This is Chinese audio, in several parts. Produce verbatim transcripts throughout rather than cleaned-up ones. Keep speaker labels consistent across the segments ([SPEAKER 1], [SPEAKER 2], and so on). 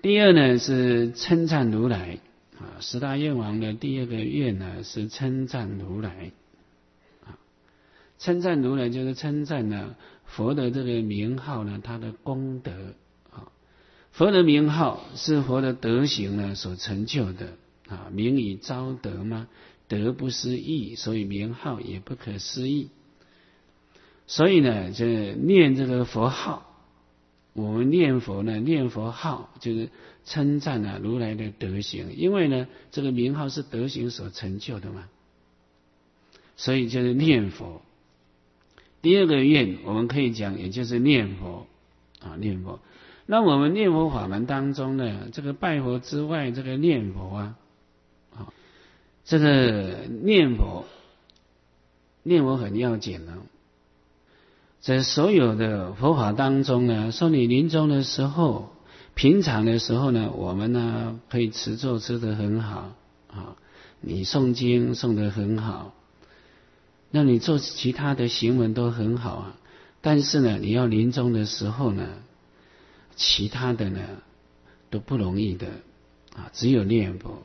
[SPEAKER 1] 第二呢是称赞如来啊，十大愿王的第二个愿呢是称赞如来啊，称赞如来就是称赞呢佛的这个名号呢，他的功德啊，佛的名号是佛的德行呢所成就的啊，名以昭德嘛，德不思议，所以名号也不可思议。所以呢，就念这个佛号。我们念佛呢，念佛号就是称赞啊如来的德行，因为呢，这个名号是德行所成就的嘛，所以就是念佛。第二个愿，我们可以讲，也就是念佛啊，念佛。那我们念佛法门当中呢，这个拜佛之外，这个念佛啊，啊，这个念佛，念佛很要紧呢。在所有的佛法当中呢，说你临终的时候，平常的时候呢，我们呢可以持咒持得很好啊，你诵经诵得很好，那你做其他的行文都很好啊。但是呢，你要临终的时候呢，其他的呢都不容易的啊，只有念佛。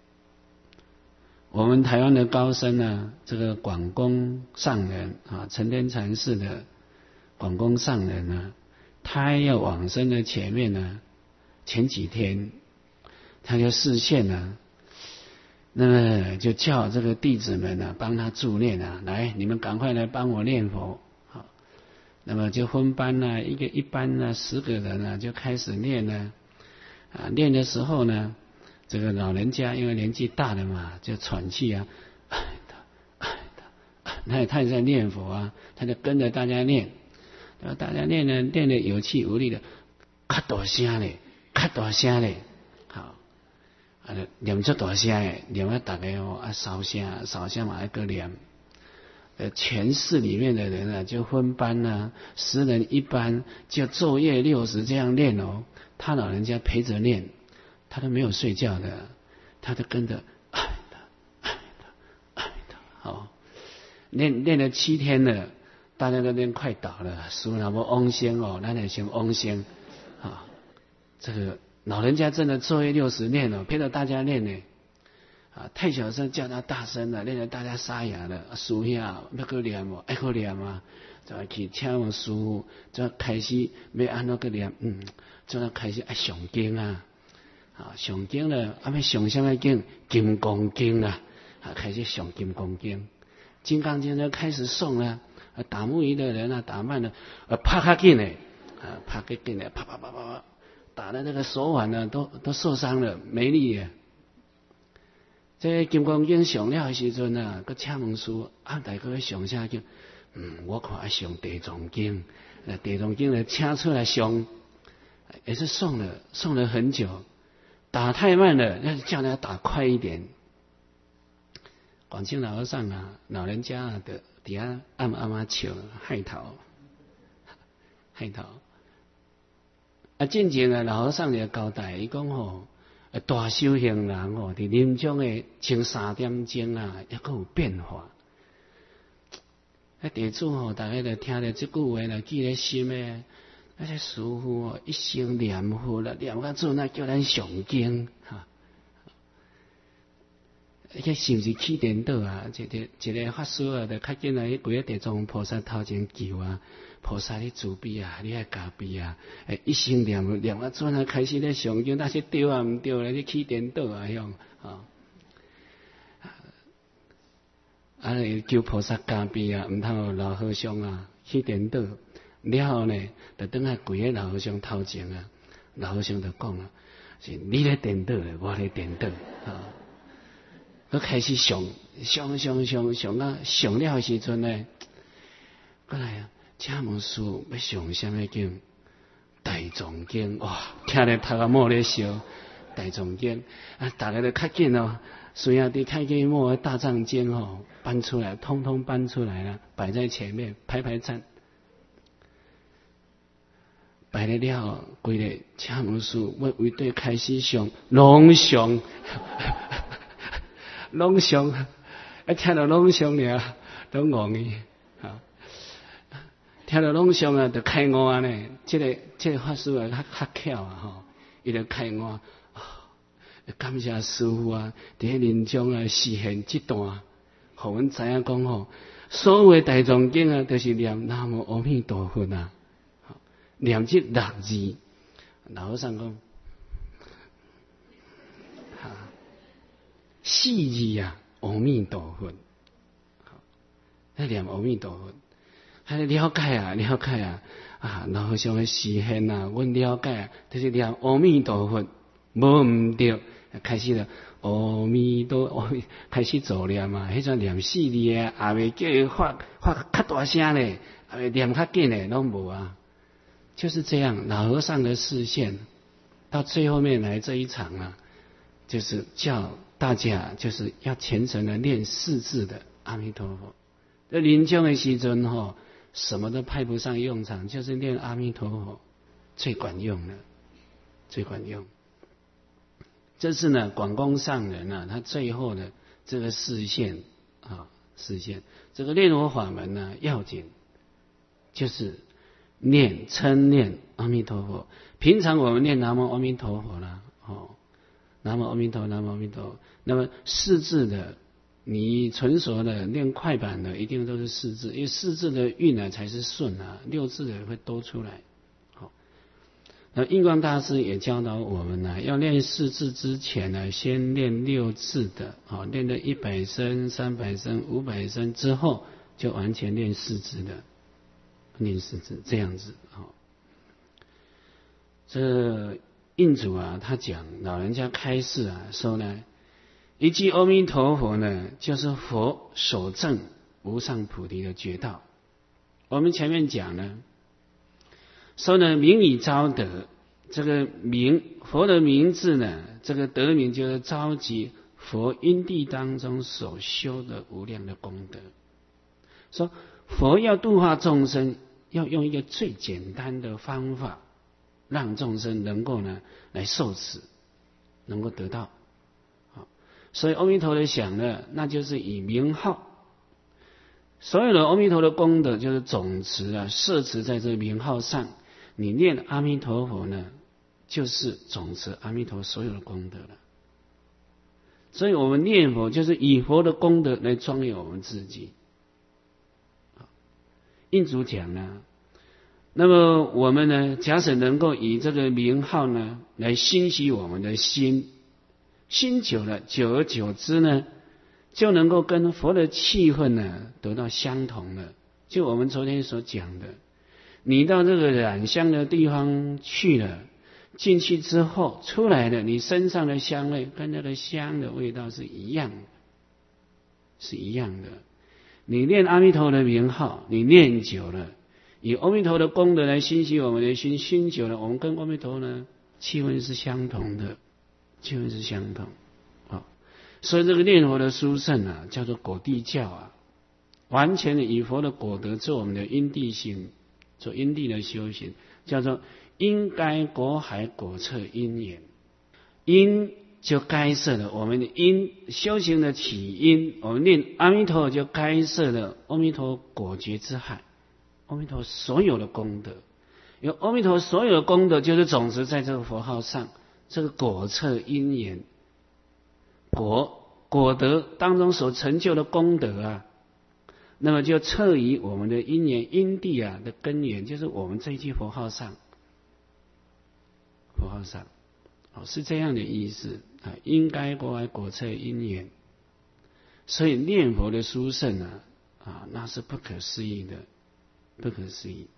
[SPEAKER 1] 我们台湾的高僧呢，这个广公上人啊，陈天禅寺的广公上人呢，他要往生的前面呢，前几天他就示现呢，那么就叫这个弟子们呢帮他助念啊，来，你们赶快来帮我念佛。好，那么就分班呢，一个一班呢十个人呢就开始念呢，啊，念的时候呢，这个老人家因为年纪大了嘛，就喘气啊，他他也在念佛啊，他就跟着大家念。大家念呢，念得有气无力的，较大声嘞，较大声嘞，好，啊，念出大声诶，念啊大家哦，啊烧声，烧声嘛一个念，呃，全寺里面的人啊，就分班啊，十人一班，就昼夜六时这样念哦。他老人家陪着念，他都没有睡觉的，他都跟着，哎的，哎的，哎的，好，念念了七天了。大家都念快倒了，师父那么嗡声哦，那也先嗡声啊。这个老人家真的昼夜六时念哦，陪着大家念呢啊。太小声叫他大声了，念得大家沙哑了。师父要去念哦，爱去念啊，就去请问师父，就开始要安怎去念，嗯，就开始爱上经啊，啊上经了，啊要上什么经？金刚经啊，啊开始上金刚经，金刚经就开始诵了。打木鱼的人啊，打慢了，呃，啪咔劲嘞，啊，啪咔劲嘞，啪啪啪啪啪，打的那个手腕呢，都都受伤了，没力了。这金刚经上了的时阵啊，个请问师父啊，大哥上啥经？嗯，我看要上地藏经，呃，地藏经呢请出来上，也是诵了诵了很久，打太慢了，那叫他打快一点。广清老和尚啊，老人家啊的。底下暗暗啊笑害头，害头。啊，进前啊，老和尚就交代，伊讲吼，大修行人吼，伫临终诶前三点钟啊，还佫有变化。啊，地主吼，大家就听着即句话啦，记咧心诶。啊，这师父哦，一生念佛啦，念到做那叫咱上经哈。迄是毋是起颠倒啊？一个一个法师啊，就较紧来去跪喺地藏菩萨头前求啊，菩萨你慈悲啊，你爱加庇啊！诶，一心念念啊，转啊开始咧上经，那是对啊毋对咧，你起颠倒啊，样啊！啊，求菩萨加庇啊，毋通老和尚啊起颠倒。了后呢，就等下跪喺老和尚头前啊，老和尚就讲啊，是你咧颠倒咧，我咧颠倒啊。佢开始上上上上上啊上了时阵呢，过来啊，请问师父要上什么经？大藏经哇，听咧头壳摸咧笑，大藏经啊，大家都较紧哦，虽然伫开经摸大藏经哦，搬出来，通通搬出来了，摆在前面，排排站，摆了了，规个请问师父要为对开始上，拢上。拢上，啊，听到拢上了，都戇去啊！听到拢上啊，就开悟啊呢。这个这个法师啊，较较巧啊吼， 伊就开我，感谢师父啊，伫迄临终啊实现这段，互阮知影讲吼，所有的大藏经啊，都是念南无阿弥陀佛啊，念这六字。老和尚讲，哈，四字啊，阿弥陀佛，那念阿弥陀佛，还了解啊，了解啊，啊，老和尚的实现啊，阮了解啊，就是念阿弥陀佛，无毋对，开始了。阿弥陀佛，开始做念啊！迄阵念四字啊，也未叫伊发发较大声咧，也未念较紧咧，拢无啊。就是这样，老和尚的视线到最后面来这一场啊，就是叫大家就是要虔诚的念四字的阿弥陀佛。这临终的时阵吼，什么都派不上用场，就是念阿弥陀佛最管用了，最管用。这是呢，广公上人啊，他最后的这个示现啊，示现这个念佛法门呢，要紧就是念称念阿弥陀佛。平常我们念南无阿弥陀佛啦，哦，南无阿弥陀佛，南无阿弥陀佛。那么四字的，你纯熟的念快板的，一定都是四字，因为四字的韵呢才是顺啊，六字的会多出来。那印光大师也教导我们呢、啊，要念四字之前呢，先念六字的，好，念了一百声、三百声、五百声之后，就完全念四字的，念四字这样子，好。这印祖啊，他讲老人家开示啊，说呢，一句阿弥陀佛呢，就是佛所证无上菩提的觉道。我们前面讲呢。说呢，名以昭德，这个名佛的名字呢，这个德名就是召集佛因地当中所修的无量的功德。说佛要度化众生，要用一个最简单的方法，让众生能够呢来受持，能够得到。好，所以阿弥陀的想呢，那就是以名号。所有的阿弥陀的功德就是总持啊，摄持在这个名号上。你念阿弥陀佛呢，就是总持阿弥陀所有的功德了。所以我们念佛就是以佛的功德来庄严我们自己。印祖讲呢，那么我们呢，假使能够以这个名号呢来欣喜我们的心，心久了，久而久之呢，就能够跟佛的气氛呢得到相同了。就我们昨天所讲的。你到这个染香的地方去了，进去之后出来的，你身上的香味跟那个香的味道是一样的，是一样的。你念阿弥陀的名号，你念久了，以阿弥陀的功德来欣喜我们的心，心久了，我们跟阿弥陀呢气氛是相同的，气氛是相同。啊，所以这个念佛的殊胜啊，叫做果地教啊，完全的以佛的果德做我们的因地心。做因地的修行，叫做因该果海果测因缘。因就该设了我们的因修行的起因，我们念阿弥陀就该设了阿弥陀果觉之海，阿弥陀所有的功德，有阿弥陀所有的功德就是总持在这个佛号上，这个果测因缘，果果德当中所成就的功德啊。那么就测于我们的因缘因地啊的根源，就是我们这一句佛号上，佛号上，哦，是这样的意思啊。因该果海果测因缘，所以念佛的殊胜啊，啊，那是不可思议的，不可思议。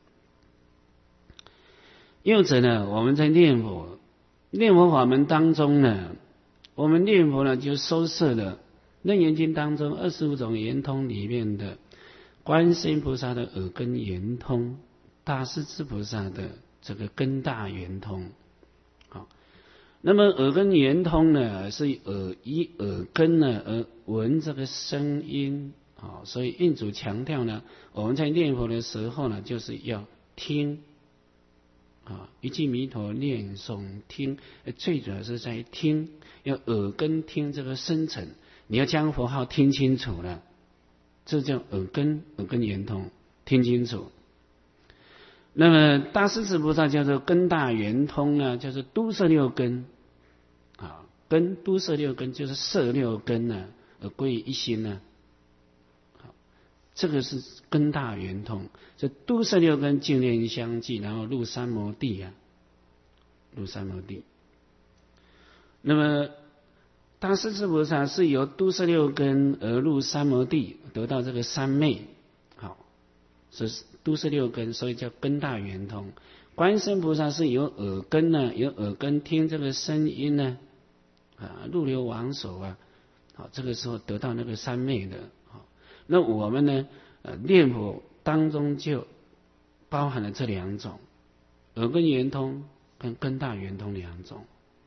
[SPEAKER 1] 又者呢，我们在念佛念佛法门当中呢，我们念佛呢就收摄了《楞严经》当中二十五种圆通里面的。观世音菩萨的耳根圆通，大势至菩萨的这个根大圆通，好，那么耳根圆通呢，是耳以耳根呢而闻这个声音，好，所以印祖强调呢，我们在念佛的时候呢，就是要听，啊，一句弥陀念诵听，最主要是在听，要耳根听这个深沉，你要将佛号听清楚了。这叫耳根，耳根圆通，听清楚。 那么大势至菩萨叫做根大圆通呢，叫做都摄六根啊，根都摄六根就是摄六根呢，而归于一心呢。这个是根大圆通，这都摄六根净念相继，然后入三摩地啊，入三摩地。那么大势至菩萨是由都摄六根而入三摩地，得到这个三昧，好，是都摄六根，所以叫根大圆通。观世音菩萨是由耳根呢，由耳根听这个声音呢，啊，入流王所啊，好，这个时候得到那个三昧的。那我们呢？呃，念佛当中就包含了这两种，耳根圆通跟根大圆通两种。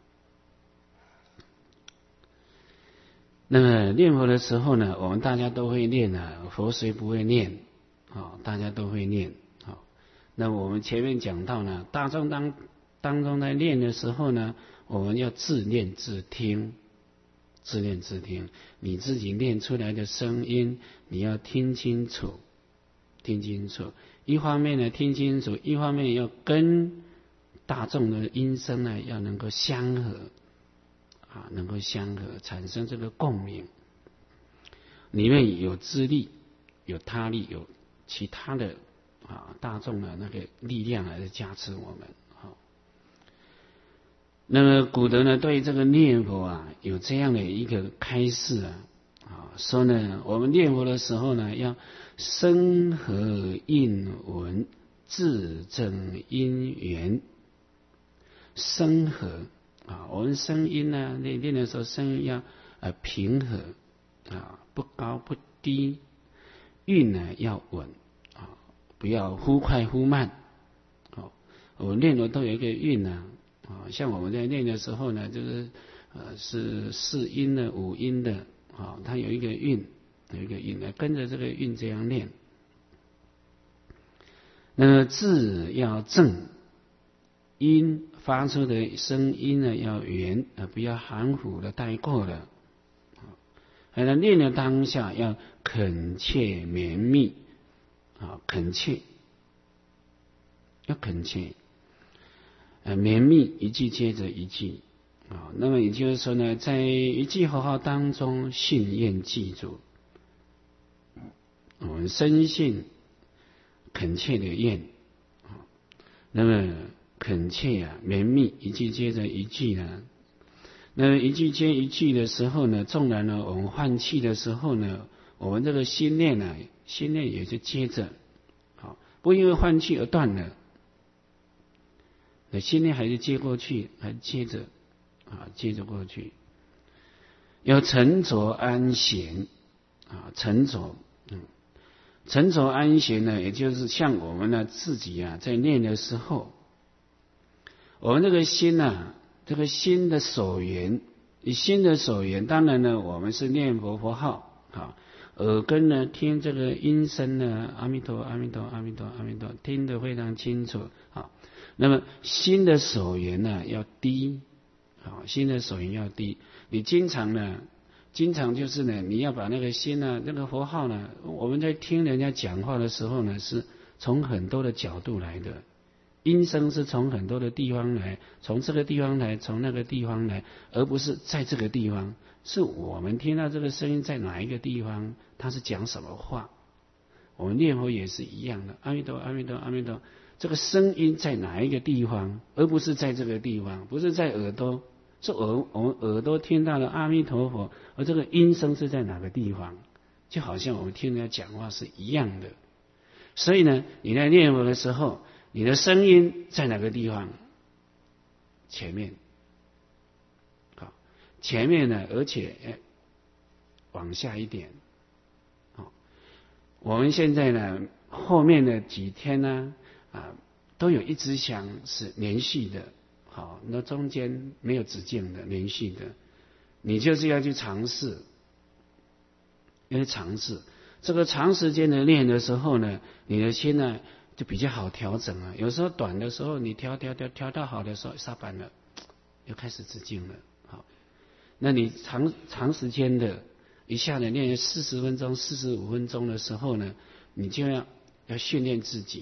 [SPEAKER 1] 那么念佛的时候呢，我们大家都会念啊，佛谁不会念？啊，大家都会念。好，那我们前面讲到呢，大众当当中在念的时候呢，我们要自念自听。自念自听，你自己念出来的声音，你要听清楚，听清楚。一方面呢，听清楚；一方面要跟大众的音声呢，要能够相合，啊，能够相合，产生这个共鸣。里面有自力，有他力，有其他的啊大众的那个力量来加持我们。那么古德呢，对这个念佛啊，有这样的一个开示啊，啊，说呢，我们念佛的时候呢，要声和应闻，自证因缘。声和啊，我们声音呢，念念的时候，声音要呃平和啊，不高不低，韵呢要稳啊，不要忽快忽慢。好，我念佛都有一个韵啊。啊，像我们在念的时候呢，就是呃是四音的、五音的，啊，它有一个韵，有一个韵来跟着这个韵这样念。那么字要正，音发出的声音呢要圆，啊，不要含糊的带过的。还有念的当下要恳切绵密，啊，恳切，要恳切。呃，绵密一句接着一句啊，那么也就是说呢，在一句佛号当中，信愿记住，我们深信恳切的愿啊，那么恳切啊，绵密一句接着一句呢，那么一句接一句的时候呢，纵然呢我们换气的时候呢，我们这个心念呢，心念也就接着，好，不因为换气而断了。那心念还是接过去，还接着啊，接着过去，要沉着安闲啊，沉着，嗯，沉着安闲呢，也就是像我们呢自己啊，在念的时候，我们这个心啊，这个心的所缘，以心的所缘，当然呢，我们是念佛佛号啊，耳根呢听这个音声呢，阿弥陀阿弥陀阿弥陀阿弥陀，听得非常清楚啊。那么心的所缘呢要低，啊，心的所缘要低。你经常呢，经常就是呢，你要把那个心呢，那个佛号呢，我们在听人家讲话的时候呢，是从很多的角度来的，音声是从很多的地方来，从这个地方来，从那个地方来，而不是在这个地方。是我们听到这个声音在哪一个地方，它是讲什么话。我们念佛也是一样的，阿弥陀阿弥陀阿弥陀。这个声音在哪一个地方，而不是在这个地方，不是在耳朵，是耳我们耳朵听到了阿弥陀佛，而这个音声是在哪个地方，就好像我们听人家讲话是一样的。所以呢，你在念佛的时候，你的声音在哪个地方？前面，好，前面呢，而且哎，往下一点，好，我们现在呢，后面的几天呢。啊，都有一支香是连续的，好，那中间没有止境的，连续的，你就是要去尝试，要去尝试这个长时间的练的时候呢，你的心呢就比较好调整啊。有时候短的时候，你调调调调到好的时候，下班了，又开始止境了，好，那你长长时间的一下子练四十分钟、四十五分钟的时候呢，你就要要训练自己。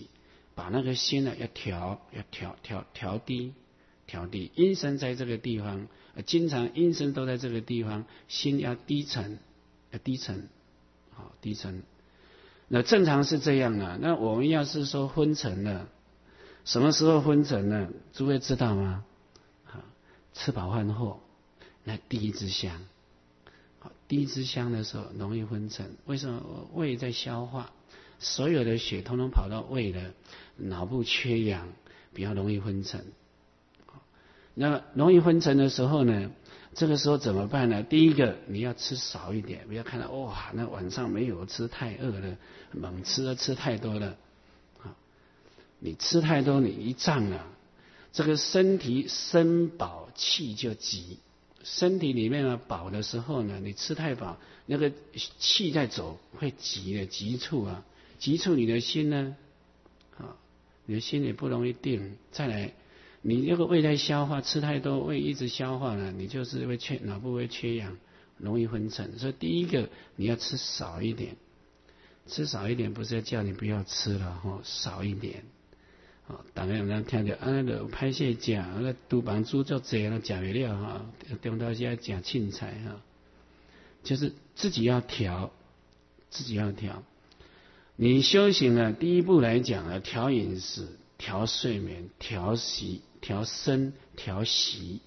[SPEAKER 1] 把那个心呢要调，要调调调低，调低。阴神在这个地方，经常阴神都在这个地方，心要低沉，要低沉，好低沉。那正常是这样啊。那我们要是说昏沉了，什么时候昏沉呢？诸位知道吗？啊，吃饱饭后，那第一支香，好，第一支香的时候容易昏沉。为什么？胃在消化，所有的血通通跑到胃了，脑部缺氧，比较容易昏沉。那容易昏沉的时候呢，这个时候怎么办呢？第一个，你要吃少一点，不要看到哇，那晚上没有吃，太饿了，猛吃了，吃太多了，啊，你吃太多，你一胀啊，这个身体身饱气就急，身体里面呢饱的时候呢，你吃太饱，那个气在走，会急的，急促啊，急促你的心呢，啊，你的心也不容易定，再来。你那个胃在消化，吃太多，胃一直消化了，你就是会缺，脑部会缺氧，容易昏沉。所以第一个你要吃少一点，吃少一点不是要叫你不要吃了哈，少一点。哦，当然有人听到啊，那个歹势食，那厨房煮足济，那食不了哈，中到时要食凊彩哈，就是自己要调，自己要调。你修行呢，第一步来讲呢，调饮食。调睡眠，调息，调身，调息。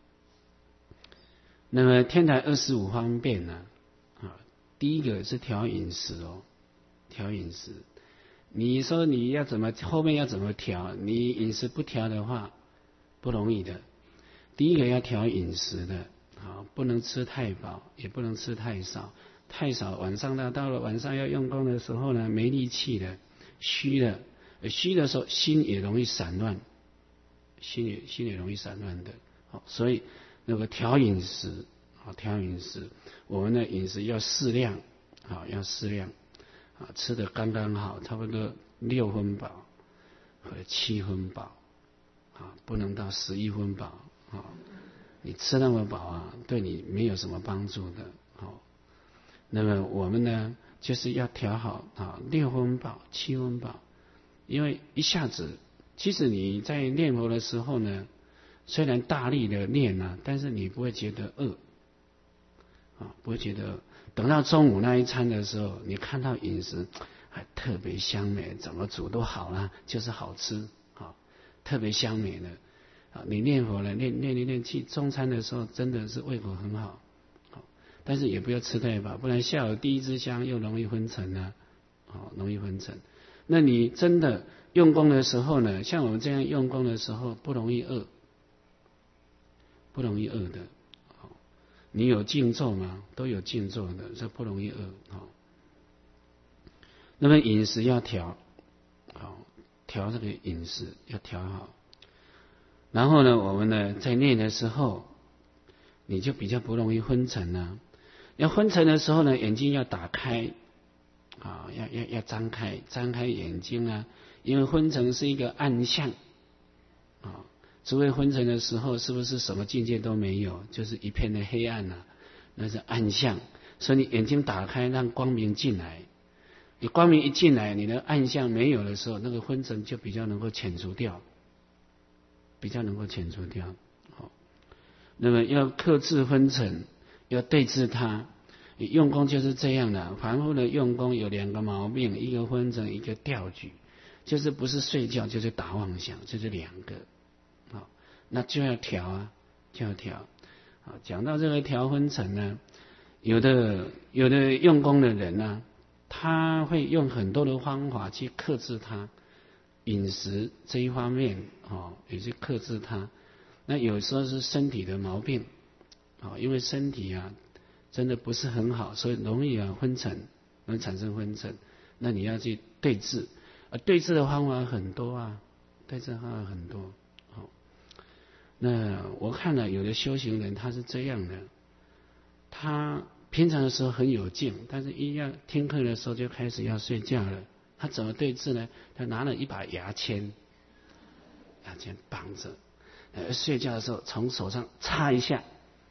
[SPEAKER 1] 那么天台二十五方便呢，啊，第一个是调饮食哦，调饮食。你说你要怎么后面要怎么调？你饮食不调的话，不容易的。第一个要调饮食的，啊，不能吃太饱，也不能吃太少。太少，晚上到到了晚上要用功的时候呢，没力气了，虚了。虚的时候，心也容易散乱，心也心也容易散乱的。好，所以那个调饮食，好调饮食，我们的饮食要适量，好要适量，啊吃的刚刚好，差不多六分饱和七分饱，啊不能到十一分饱，啊你吃那么饱啊，对你没有什么帮助的。好，那么我们呢，就是要调好啊六分饱、七分饱。因为一下子，其实你在念佛的时候呢，虽然大力的念啊，但是你不会觉得饿，啊，不会觉得饿。等到中午那一餐的时候，你看到饮食还特别香美，怎么煮都好啦，就是好吃，啊，特别香美的。啊，你念佛了，念念一念气，中餐的时候真的是胃口很好，啊，但是也不要吃太饱，不然下午第一支香又容易昏沉啊，啊，容易昏沉。那你真的用功的时候呢，像我们这样用功的时候不容易饿，不容易饿的。你有静坐吗？都有静坐的，这不容易饿。那么饮食要调，好调这个饮食要调好。然后呢，我们呢在念的时候，你就比较不容易昏沉了。要昏沉的时候呢，眼睛要打开。啊，要要要张开，张开眼睛啊！因为昏沉是一个暗相，啊，诸位昏沉的时候，是不是什么境界都没有，就是一片的黑暗啊？那是暗相，所以你眼睛打开，让光明进来。你光明一进来，你的暗相没有的时候，那个昏沉就比较能够遣除掉，比较能够遣除掉。好，那么要克制昏沉，要对治它。用功就是这样的，反复的用功有两个毛病，一个昏沉，一个掉举，就是不是睡觉就是打妄想，就是两个，好，那就要调啊，就要调。好，讲到这个调昏沉呢，有的有的用功的人呢，他会用很多的方法去克制它，饮食这一方面哦，也去克制它。那有时候是身体的毛病，啊，因为身体啊。真的不是很好，所以容易啊昏沉，容易产生昏沉。那你要去对治，啊，对治的方法很多啊，对治的方法很多。好，那我看了有的修行人他是这样的，他平常的时候很有劲，但是一要听课的时候就开始要睡觉了。他怎么对治呢？他拿了一把牙签，牙签绑着，呃，睡觉的时候从手上擦一下。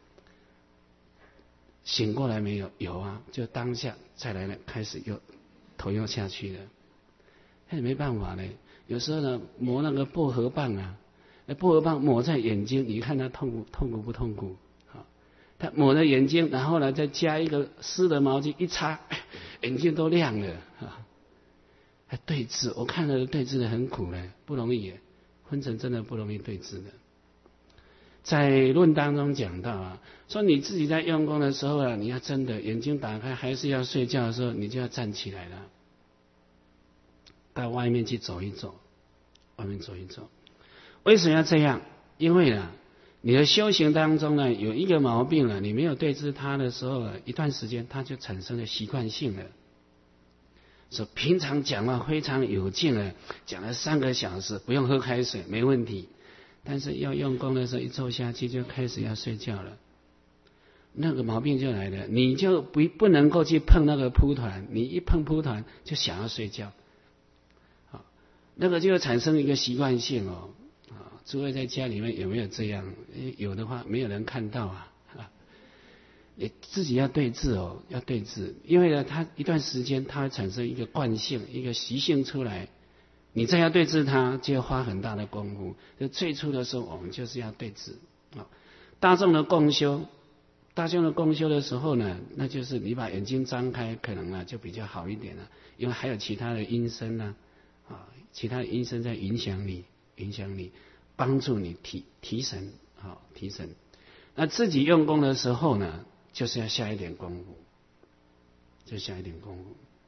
[SPEAKER 1] 醒过来没有？有啊，就当下再来了，开始又头又下去了。那没办法呢， 有时候呢磨那个薄荷棒啊，那薄荷棒抹在眼睛，你看它痛苦痛苦不痛苦？好，他抹在眼睛，然后呢再加一个湿的毛巾一擦，眼睛都亮了啊。还对治，我看了对治的很苦嘞，不容易耶，昏沉真的不容易对治的。在论当中讲到啊，说你自己在用功的时候啊，你要真的眼睛打开还是要睡觉的时候，你就要站起来了，到外面去走一走，外面走一走。为什么要这样？因为呢，你的修行当中呢有一个毛病了，你没有对治它的时候啊，一段时间它就产生了习惯性了。说平常讲话非常有劲了，讲了三个小时不用喝开水没问题。但是要用功的时候，一坐下去就开始要睡觉了，那个毛病就来了。你就不不能够去碰那个蒲团，你一碰蒲团就想要睡觉，啊，那个就产生一个习惯性哦。啊，诸位在家里面有没有这样？有的话，没有人看到啊，啊，你自己要对治哦，要对治，因为呢，它一段时间它会产生一个惯性、一个习性出来。你再要对治它，就要花很大的功夫。就最初的时候，我们就是要对治啊。大众的共修，大众的共修的时候呢，那就是你把眼睛张开，可能呢就比较好一点了，因为还有其他的音声呢，啊，其他的音声在影响你，影响你，帮助你提提神啊，提神。那自己用功的时候呢，就是要下一点功夫，就下一点功夫。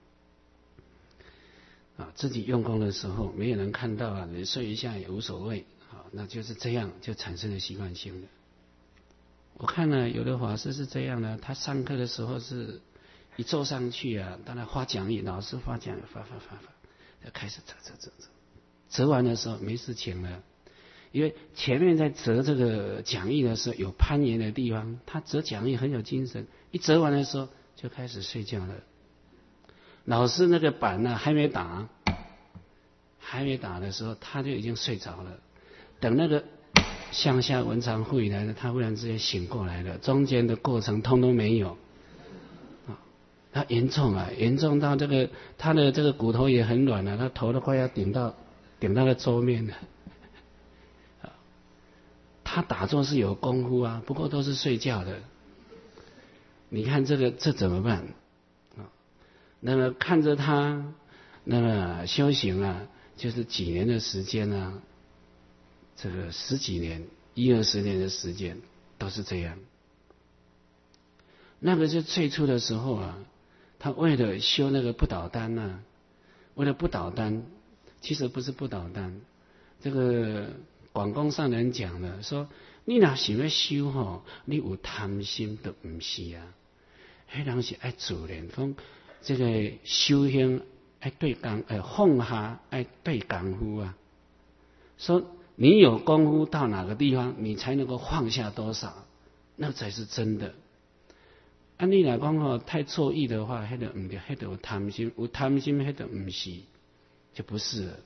[SPEAKER 1] 啊，自己用功的时候没有人看到啊，你睡一下也无所谓啊，那就是这样就产生了习惯性的。我看呢，有的法师是这样的，他上课的时候是一坐上去啊，当然发讲义，老师发讲义发发发发，就开始折折折折，折完的时候没事情了，因为前面在折这个讲义的时候有攀岩的地方，他折讲义很有精神，一折完的时候就开始睡觉了。老师那个板呢、啊、还没打，还没打的时候，他就已经睡着了。等那个向下文长回来了，他忽然之间醒过来了，中间的过程通通没有。啊，他严重啊，严重到这个他的这个骨头也很软了、啊，他头都快要顶到顶到了桌面了。啊，他打坐是有功夫啊，不过都是睡觉的。你看这个这怎么办？那么看着他，那么修行啊，就是几年的时间啊，这个十几年、一二十年的时间都是这样。那个是最初的时候啊，他为了修那个不倒单啊，为了不倒单，其实不是不倒单，这个广公上人讲的，说你若想要修吼，你有贪心都不是啊，迄人是爱自然讲。这个修行爱对功，哎，放下爱对功夫啊。说你有功夫到哪个地方，你才能够放下多少，那才是真的。啊，你若讲吼太错意的话，迄个唔对，迄个有贪心，有贪心迄个唔是，就不是了。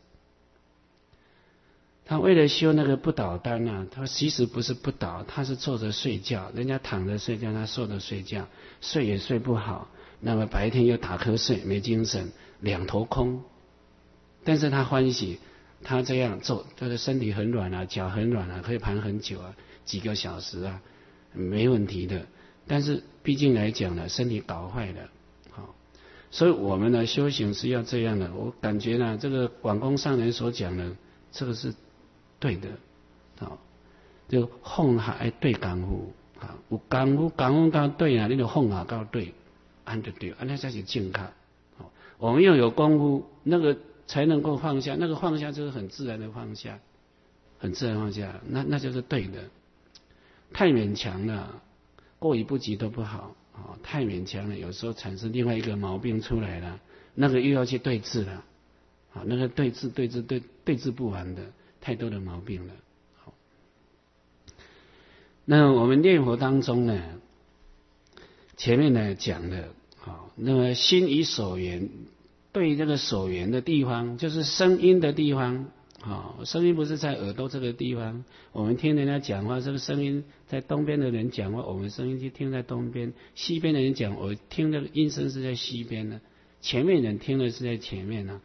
[SPEAKER 1] 他为了修那个不倒单啊，他其实不是不倒，他是坐着睡觉，人家躺着睡觉，他坐着睡觉，睡也睡不好。那么白天又打瞌睡，没精神，两头空。但是他欢喜，他这样做，他的身体很软啊，脚很软啊，可以盘很久啊，几个小时啊，没问题的。但是毕竟来讲呢，身体搞坏了，好，所以我们呢修行是要这样的。我感觉呢，这个广公上人所讲的，这个是对的，好，就放下爱对功夫啊，有功夫功夫到对啊，你就放下到对。安得对，安那才是正确。我们要有功夫，那个才能够放下，那个放下就是很自然的放下，很自然放下，那那就是对的。太勉强了，过于不及都不好。哦，太勉强了，有时候产生另外一个毛病出来了，那个又要去对治了。啊，那个对治对治对对治不完的，太多的毛病了。好，那我们念佛当中呢？前面呢讲的，啊，那么心与所缘，对这个所缘的地方，就是声音的地方，啊，声音不是在耳朵这个地方，我们听人家讲话，这个声音在东边的人讲话，我们声音就听在东边；西边的人讲，我听的音声是在西边呢，前面人听的是在前面呢，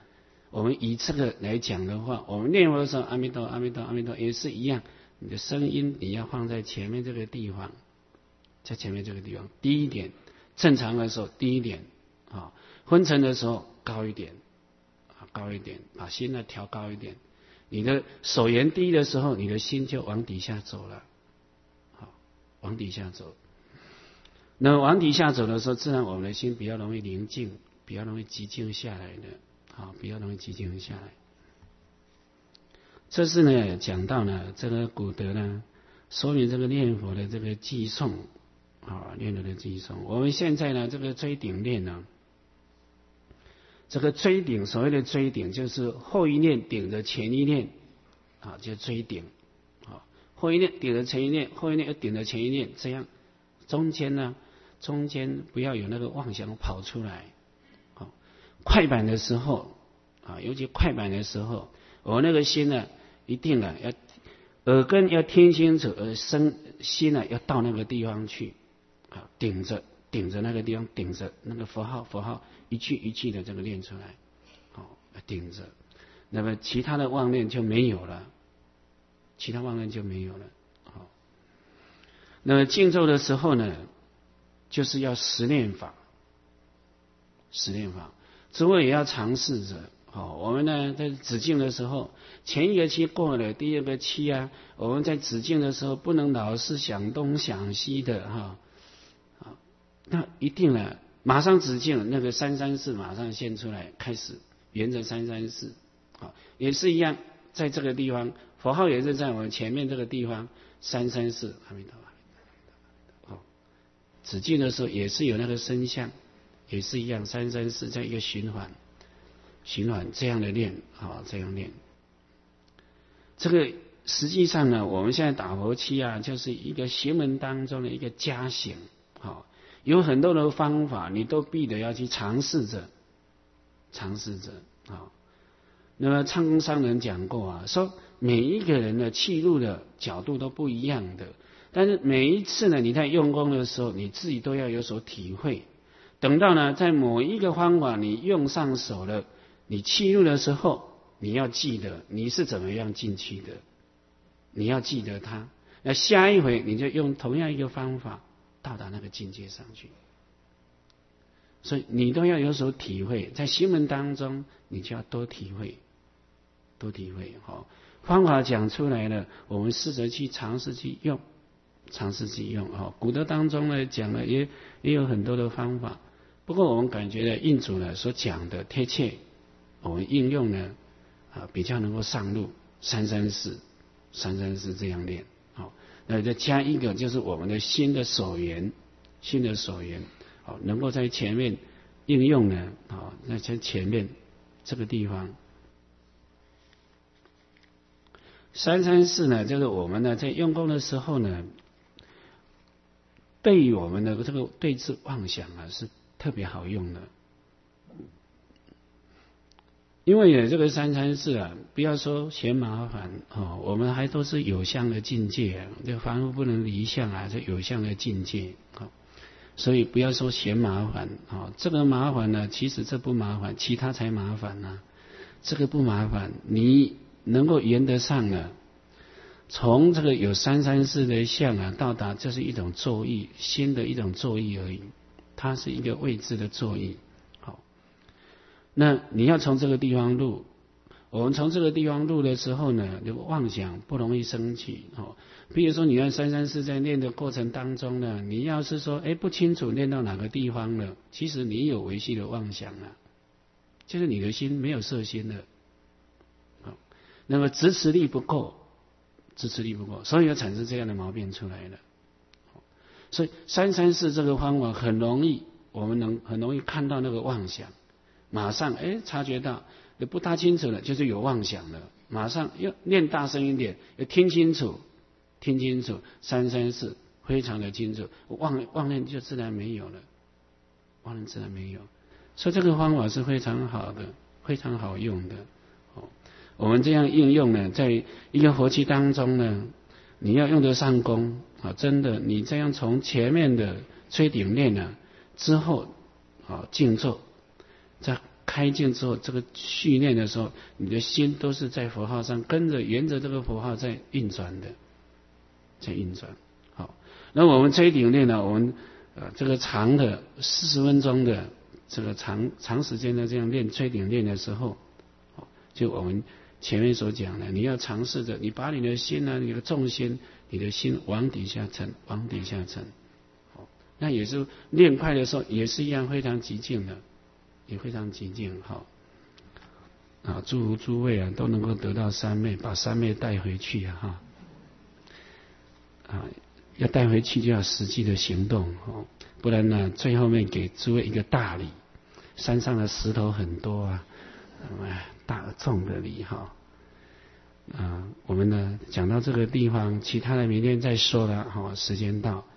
[SPEAKER 1] 我们以这个来讲的话，我们念佛的时候，阿弥陀阿弥陀阿弥陀也是一样，你的声音你要放在前面这个地方，在前面这个地方低一点，正常的时候低一点啊，昏沉的时候高一点啊，高一点，把心呢调高一点。你的手缘低的时候，你的心就往底下走了，好，往底下走。那么往底下走的时候，自然我们的心比较容易宁静，比较容易寂静下来的，好，比较容易寂静下来。这是呢讲到呢这个古德呢，说明这个念佛的这个寄诵，啊，念佛的寄诵。我们现在呢这个追顶念呢，这个追顶，所谓的追顶就是后一念顶着前一念，啊，就追顶，啊，后一念顶着前一念，后一念又顶着前一念，这样中间呢，中间不要有那个妄想跑出来，啊，快板的时候，啊，尤其快板的时候，我那个心呢，一定啊要耳根要听清楚，而身心呢要到那个地方去，啊，顶着顶着那个地方，顶着那个佛号佛号。一句一句的这个念出来，好，顶着，那么其他的妄念就没有了，其他妄念就没有了，好。那么静坐的时候呢，就是要实念法，实念法，诸位也要尝试着，好，我们呢在止静的时候，前一个期过了，第二个期啊，我们在止静的时候不能老是想东想西的哈，啊，那一定呢。马上止静，那个三三四马上现出来，开始沿着三三四，啊，也是一样，在这个地方，佛号也是在我们前面这个地方，三三四，阿弥陀佛，哦，止静的时候也是有那个声相，也是一样，三三四在一个循环，循环这样的练，啊，这样练。这个实际上呢，我们现在打佛七啊，就是一个行门当中的一个加行，好。有很多的方法，你都必得要去尝试着，尝试着啊。那么唱功上人讲过啊，说每一个人的气入的角度都不一样的，但是每一次呢，你在用功的时候，你自己都要有所体会。等到呢，在某一个方法你用上手了，你气入的时候，你要记得你是怎么样进去的，你要记得它。那下一回你就用同样一个方法。到达那个境界上去，所以你都要有所体会，在行门当中，你就要多体会，多体会。好，方法讲出来了，我们试着去尝试去用，尝试去用。好，古德当中呢讲了也也有很多的方法，不过我们感觉呢，印主呢所讲的贴切，我们应用呢啊比较能够上路，三三四，三三四这样练。好。那再加一个就是我们的心的所缘，心的所缘，好，能够在前面应用呢，好，那在前面这个地方，三三四呢，就是我们呢在用功的时候呢，对于我们的这个对治妄想啊是特别好用的。因为呢，这个三三四啊，不要说嫌麻烦哦，我们还都是有相的境界啊，这凡夫不能离相啊，这有相的境界啊，所以不要说嫌麻烦啊，这个麻烦呢，其实这不麻烦，其他才麻烦呢、啊，这个不麻烦，你能够圆得上呢，从这个有三三四的相啊，到达这是一种作意，新的一种作意而已，它是一个未知的作意。那你要从这个地方入，我们从这个地方入的时候呢，这个妄想不容易升起哦。比如说你看三三四在念的过程当中呢，你要是说哎不清楚念到哪个地方了，其实你有维系的妄想啊，就是你的心没有摄心了，好，那么支持力不够，支持力不够，所以要产生这样的毛病出来了。所以三三四这个方法很容易，我们能很容易看到那个妄想。马上哎察觉到不大清楚了，就是有妄想了，马上要念大声一点，要听清楚，听清楚，三三四非常的清楚，妄妄念就自然没有了，妄念自然没有，所以这个方法是非常好的，非常好用的。哦，我们这样应用呢，在一个佛期当中呢，你要用得上功啊，真的，你这样从前面的吹顶念呢之后啊静坐。再开镜之后，这个续念的时候，你的心都是在佛号上，跟着沿着这个佛号在运转的，在运转。好，那我们吹顶念呢，我们呃这个长的四十分钟的这个长长时间的这样练吹顶念的时候，就我们前面所讲的，你要尝试着，你把你的心呢、啊，你的重心，你的心往底下沉，往底下沉。好，那也是练快的时候，也是一样非常极静的。也非常极静，好啊！诸如诸位啊，都能够得到三昧，把三昧带回去啊！哈啊，要带回去就要实际的行动哦，不然呢，最后面给诸位一个大礼，山上的石头很多啊，哎，大重的礼哈啊！我们呢讲到这个地方，其他的明天再说了哈，时间到。